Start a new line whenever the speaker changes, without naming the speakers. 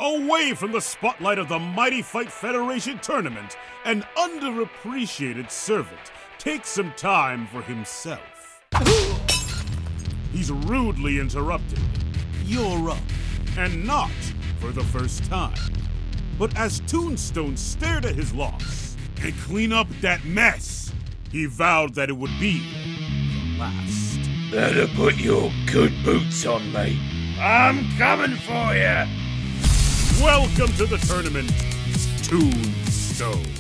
Away from the spotlight of the Mighty Fight Federation tournament, an underappreciated servant takes some time for himself. He's rudely interrupted. You're up. And not for the first time. But as Tombstone stared at his loss and clean up that mess, he vowed that it would be the last.
Better put your good boots on, mate. I'm coming for you.
Welcome to the tournament, Tombstone.